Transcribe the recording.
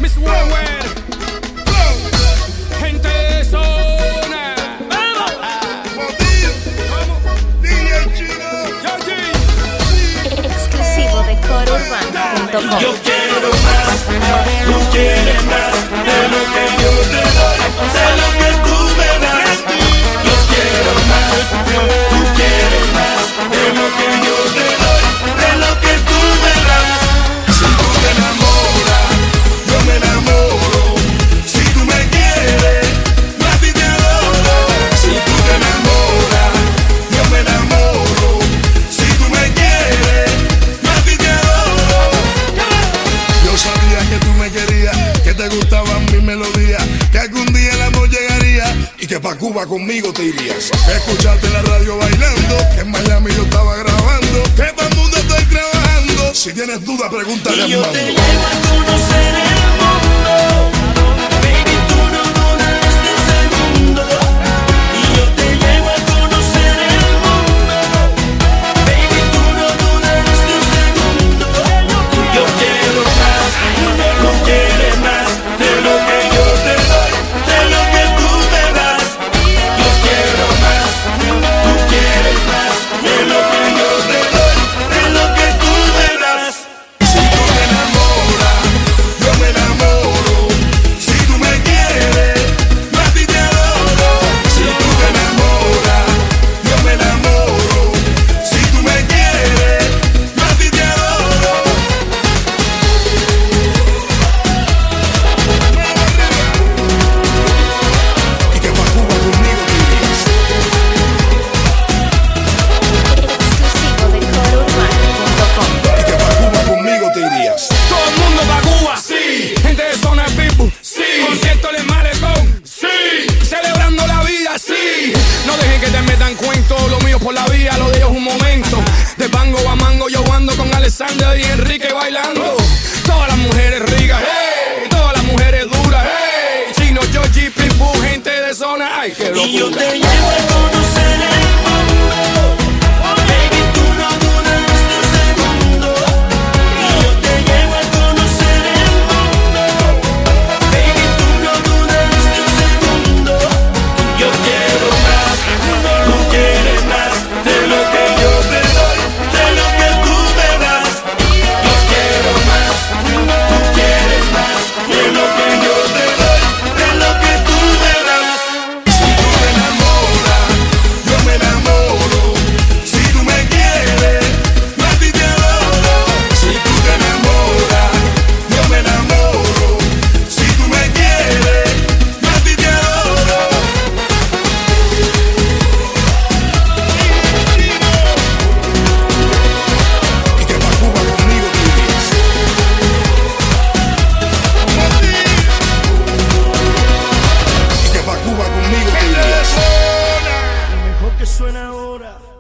Miss Worldwide, gente de zona. ¡Vamos! DJ Chino. Exclusivo de corourbano.com. Yo quiero más, tú quieres más de lo que yo te doy, de lo que tú me das. Yo quiero más, tú quieres más de lo que yo te doy, de lo que tú me das. Si tú te enamoras, yo me enamoro. Si tú me quieres, yo a ti te adoro. Si tú te enamoras, yo me enamoro. Si tú me quieres, yo a ti te adoro. Yo sabía que tú me querías, que te gustaban mis melodías, que algún día el amor llegaría y que pa' Cuba conmigo te irías. Que escuchaste en la radio bailando, que en Miami yo estaba grabando, que para el mundo estoy trabajando. Si tienes duda, pregúntale a Y yo Armando. te llevo a conocer el mundo. Baby, tú no dudas ni un segundo. Y yo te llevo a conocer el mundo. Baby, tú no dudas ni un segundo. Yo quiero más, tú quieres más de lo que yo te doy, de lo que tú me das. Yo quiero más, tú quieres más de lo que yo te doy, de lo que tú me das. Si tú te enamoras, yo me enamoro. Si tú me quieres, yo a ti te adoro. Si tú te enamoras, yo me enamoro. Si tú me quieres, yo a ti te adoro. Y que pa' Cuba conmigo te irías. Exclusivo de corourbano.com. Y que pa' Cuba conmigo te irías. Todo el mundo pa' Cuba, sí. Gente de zona Pitbull, sí. Concierto en el malecón, sí. Celebrando la vida, sí. No dejen que te metan cuento, lo mío por la vía, lo de ellos un momento. De Bango a Mango yo ando con Alexander y Enrique bailando. Todas las mujeres ricas, hey. Todas las mujeres duras, hey. Chino, Georgie, Pitbull, gente de zona, ay, qué Y yo locura. te llevo a conocer el mundo. Baby, tú no dudas ni un segundo. Y yo te llevo a conocer el mundo. Baby, tú no dudas ni un segundo. Yo quiero más, tú quieres más de lo que yo te doy, de lo que tú me das. Yo quiero más, tú quieres más de lo que yo te doy, de lo que tú me das. Si tú te enamoras, yo me enamoro. Si tú me quieres, yo a ti te adoro. Si tú te enamoras, yo me enamoro. Si tú me quieres, yo a ti te adoro. Y que pa' Cuba conmigo te irías. Y que pa' Cuba conmigo te irías. Lo mejor que suena ahora